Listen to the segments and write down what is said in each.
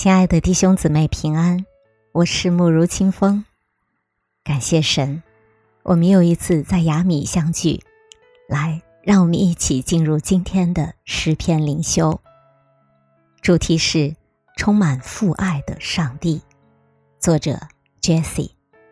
亲爱的弟兄姊妹平安，我是慕如清风。感谢神，我们又一次在雅米相聚，来，让我们一起进入今天的诗篇灵修。主题是充满父爱的上帝，作者 Jessie。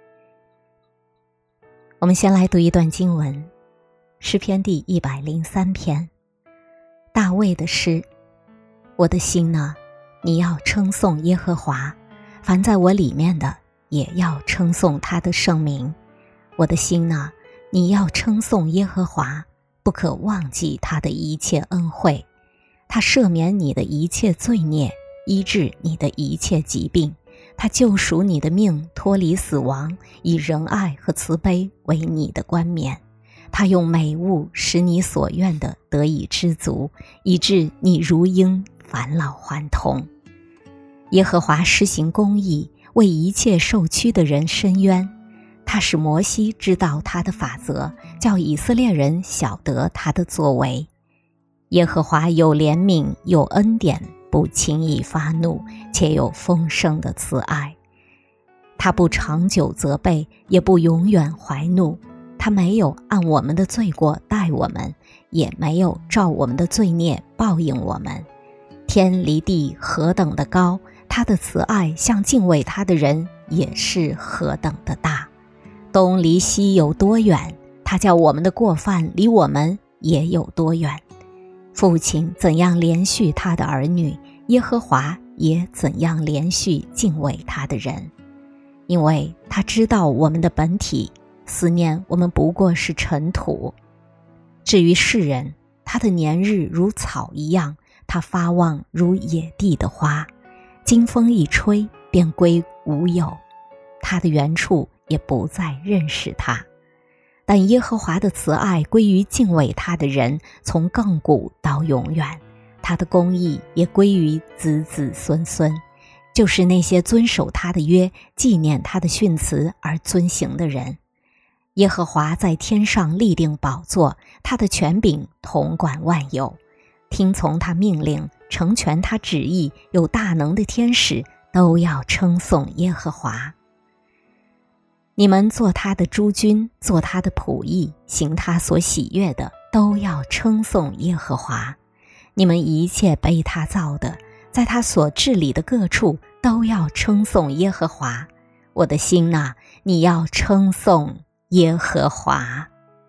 我们先来读一段经文，诗篇第103篇，大卫的诗。我的心哪，你要称颂耶和华，凡在我里面的也要称颂他的圣名。我的心哪，你要称颂耶和华，不可忘记他的一切恩惠。他赦免你的一切罪孽，医治你的一切疾病。他救赎你的命，脱离死亡，以仁爱和慈悲为你的冠冕。他用美物使你所愿的得以知足，以致你如鹰返老还童。耶和华施行公义，为一切受屈的人伸冤。他使摩西知道他的法则，叫以色列人晓得他的作为。耶和华有怜悯，有恩典，不轻易发怒，且有丰盛的慈爱。他不长久责备，也不永远怀怒。他没有按我们的罪过待我们，也没有照我们的罪孽报应我们。天离地何等的高，他的慈爱向敬畏他的人也是何等的大。东离西有多远，他叫我们的过犯离我们也有多远。父亲怎样连续他的儿女，耶和华也怎样连续敬畏他的人。因为他知道我们的本体，思念我们不过是尘土。至于世人，他的年日如草一样，他发旺如野地的花，经风一吹便归无有，他的原处也不再认识他。但耶和华的慈爱归于敬畏他的人，从亘古到永远，他的公义也归于子子孙孙，就是那些遵守他的约，纪念他的训词而遵行的人。耶和华在天上立定宝座，他的权柄统管万有。听从他命令，成全他旨意，有大能的天使都要称颂耶和华。你们做他的诸军，做他的仆役，行他所喜悦的，都要称颂耶和华。你们一切被他造的，在他所治理的各处，都要称颂耶和华。我的心哪，你要称颂耶和华。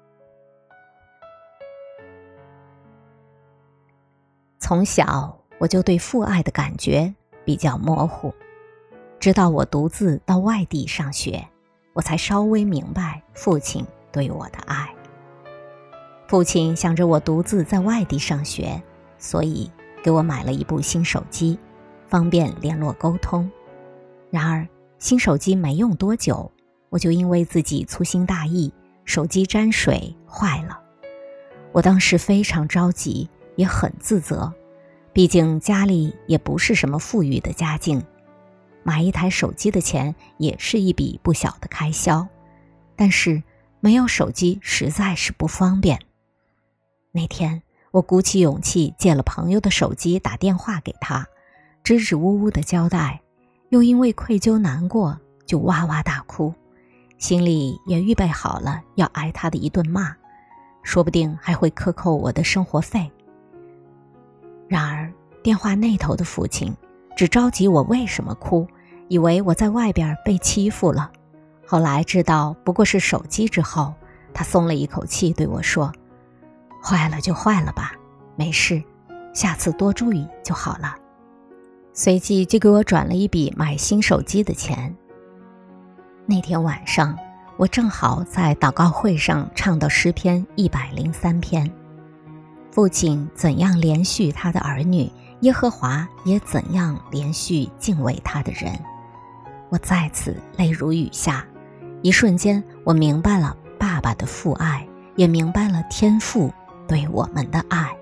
从小我就对父爱的感觉比较模糊，直到我独自到外地上学，我才稍微明白父亲对我的爱。父亲想着我独自在外地上学，所以给我买了一部新手机，方便联络沟通。然而新手机没用多久，我就因为自己粗心大意，手机沾水坏了。我当时非常着急，也很自责，毕竟家里也不是什么富裕的家境，买一台手机的钱也是一笔不小的开销，但是没有手机实在是不方便。那天我鼓起勇气借了朋友的手机打电话给他，支支吾吾的交代，又因为愧疚难过就哇哇大哭，心里也预备好了要挨他的一顿骂，说不定还会克扣我的生活费。然而电话那头的父亲只着急我为什么哭，以为我在外边被欺负了。后来知道不过是手机之后，他松了一口气对我说，坏了就坏了吧，没事，下次多注意就好了。随即就给我转了一笔买新手机的钱。那天晚上我正好在祷告会上唱到诗篇103篇，父亲怎样连续他的儿女，耶和华也怎样连续敬畏他的人。我再次泪如雨下，一瞬间我明白了爸爸的父爱，也明白了天父对我们的爱。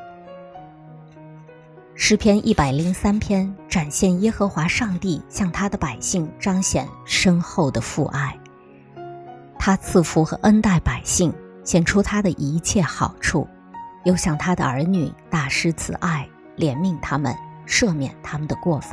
诗篇103篇展现耶和华上帝向他的百姓彰显深厚的父爱，他赐福和恩待百姓，显出他的一切好处，又向他的儿女大施慈爱，怜悯他们，赦免他们的过犯，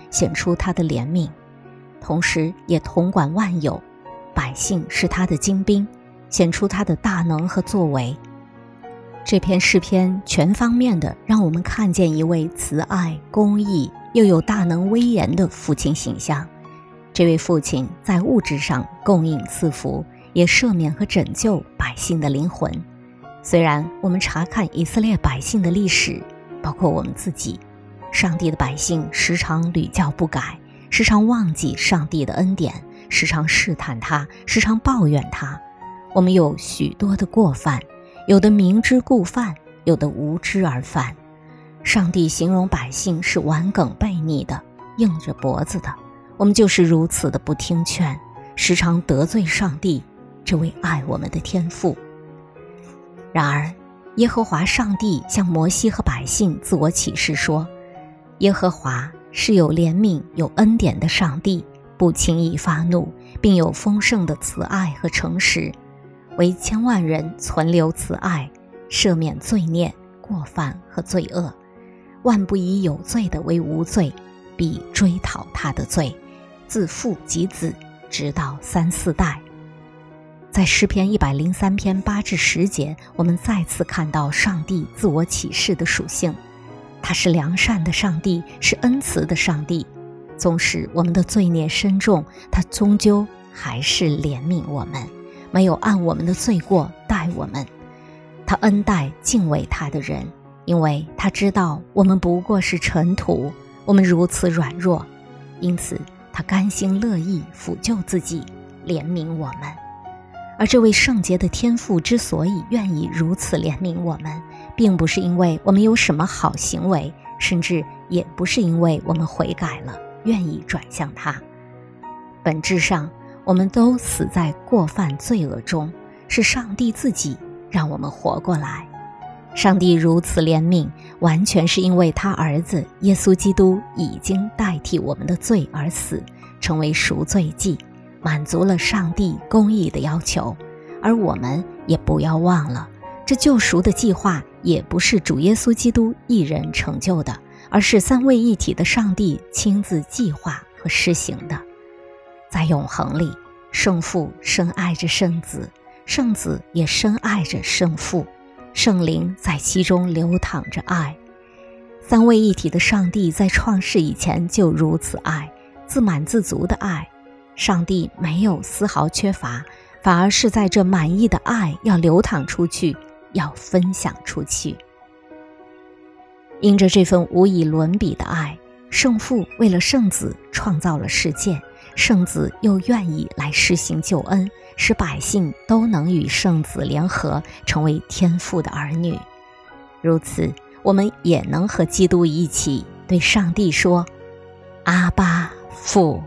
显出他的怜悯，同时也统管万有，百姓是他的精兵，显出他的大能和作为。这篇诗篇全方面的让我们看见一位慈爱、公义又有大能威严的父亲形象。这位父亲在物质上供应赐福，也赦免和拯救百姓的灵魂。虽然我们查看以色列百姓的历史，包括我们自己，上帝的百姓时常屡教不改，时常忘记上帝的恩典，时常试探他，时常抱怨他。我们有许多的过犯，有的明知故犯，有的无知而犯。上帝形容百姓是顽梗悖逆的，硬着脖子的。我们就是如此的不听劝，时常得罪上帝，这位爱我们的天父。然而耶和华上帝向摩西和百姓自我启示说，耶和华是有怜悯有恩典的上帝，不轻易发怒，并有丰盛的慈爱和诚实，为千万人存留慈爱，赦免罪孽、过犯和罪恶，万不以有罪的为无罪，必追讨他的罪，自父及子，直到3、4代。在诗篇103篇8至10节，我们再次看到上帝自我启示的属性。他是良善的上帝，是恩慈的上帝。纵使我们的罪孽深重，他终究还是怜悯我们，没有按我们的罪过待我们。他恩待敬畏他的人，因为他知道我们不过是尘土，我们如此软弱，因此他甘心乐意抚救自己，怜悯我们。而这位圣洁的天父之所以愿意如此怜悯我们，并不是因为我们有什么好行为，甚至也不是因为我们悔改了，愿意转向他。本质上，我们都死在过犯罪恶中，是上帝自己让我们活过来。上帝如此怜悯，完全是因为他儿子耶稣基督已经代替我们的罪而死，成为赎罪祭，满足了上帝公义的要求。而我们也不要忘了，这救赎的计划也不是主耶稣基督一人成就的，而是三位一体的上帝亲自计划和施行的。在永恒里，圣父深爱着圣子，圣子也深爱着圣父，圣灵在其中流淌着爱。三位一体的上帝在创世以前就如此爱，自满自足的爱。上帝没有丝毫缺乏，反而是在这满意的爱要流淌出去，要分享出去。因着这份无以伦比的爱，圣父为了圣子创造了世界，圣子又愿意来施行救恩，使百姓都能与圣子联合，成为天父的儿女。如此，我们也能和基督一起对上帝说：阿爸，父。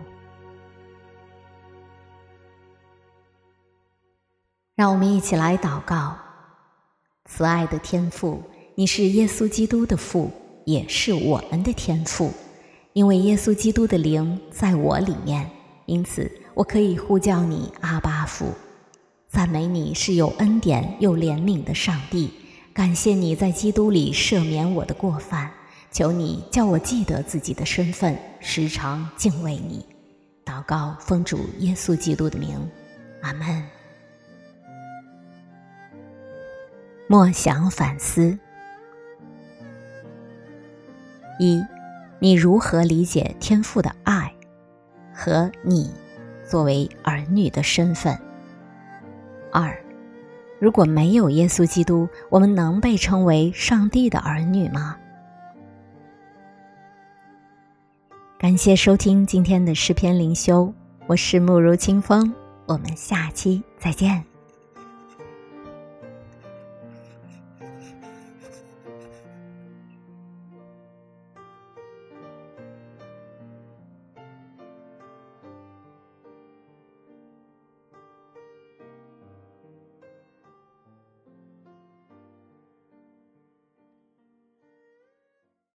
让我们一起来祷告。慈爱的天父，你是耶稣基督的父，也是我们的天父。因为耶稣基督的灵在我里面，因此我可以呼叫你阿爸父。赞美你是有恩典又怜悯的上帝，感谢你在基督里赦免我的过犯，求你叫我记得自己的身份，时常敬畏你。祷告奉主耶稣基督的名，阿们。默想反思。一，你如何理解天父的爱和你作为儿女的身份？二，如果没有耶稣基督，我们能被称为上帝的儿女吗？感谢收听今天的诗篇灵修，我是慕如清风，我们下期再见。